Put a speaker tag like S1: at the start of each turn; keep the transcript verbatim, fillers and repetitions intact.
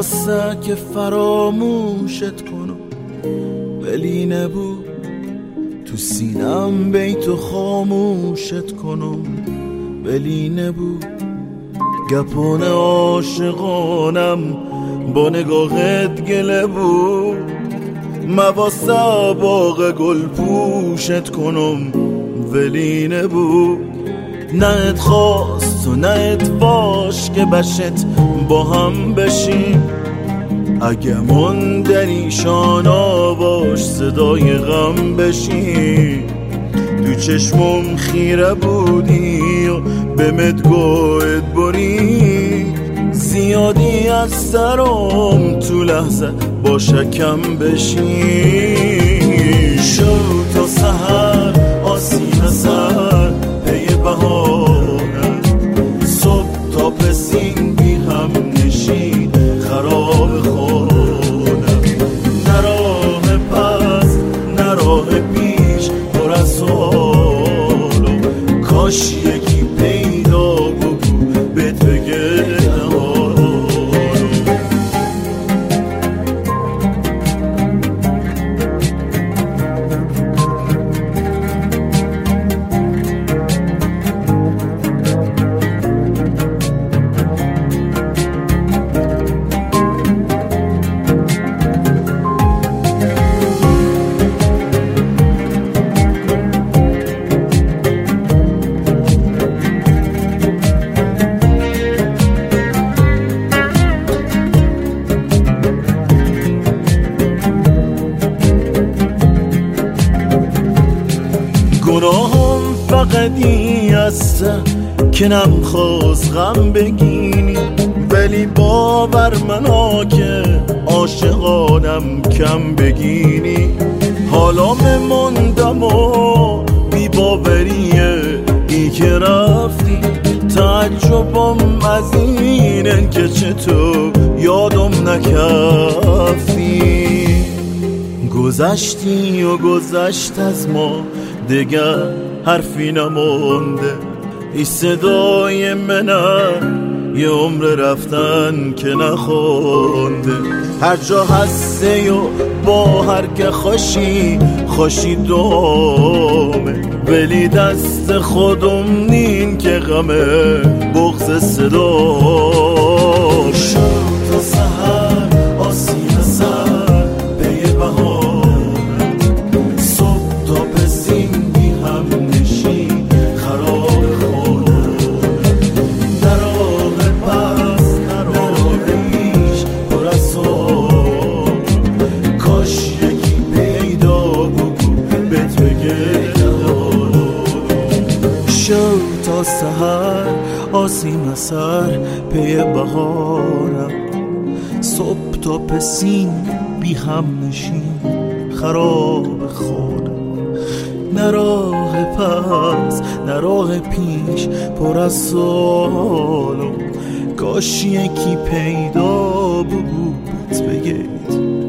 S1: واسه که فراموشت کنم، ولی نبود تو سینم بیتو خاموشت کنم، ولی نبود گپان عاشقانم با نگاهت گله بود. مواسه باغ گل پوشت کنم، ولی نبود. نه ات خواست و نه ات باش که بشت با هم بشیم، اگه من در ایشان آواش صدای غم بشیم. تو چشمم خیره بودی و به مدگوت بری، زیادی از سرم تو لحظه با شکم بشی. شو تا سحر آسین سر پی بهانه، صبح تا پسین بی هم نشین خراب خونه. نراه پس نراه پیش پر از سوالو، کاش یکی پیدا بگو بهت بگه گناهم فقط این است که نمخواست غم بگینی، ولی باور منا که عاشقانم کم بگینی. حالا مموندم و بی باوریه ای که رفتی، تعجبم از اینن که چطور یادم نکفتی. گذشتی و گذشت از ما دیگر حرفی نمونده، ای صدای منه یه عمر رفتن که نخونده. هر جا هسته و با هر که خوشی خوشی دومه، ولی دست خودم نین که غمه بغض صدا. شو تا سحر آسین سر پی بهانه، صبح تا پسین بی هم نشین خراب خونه. نراه پس نراه پیش پر از سوال، کاش یکی پیدا بگو بهت بگه شو تا سحر آسین سر پی بهارم، صبح تا پسین بی هم نشین خراب خونه. نراه پس نراه پیش پر از سوالو، کاش یکی پیدا بود بگید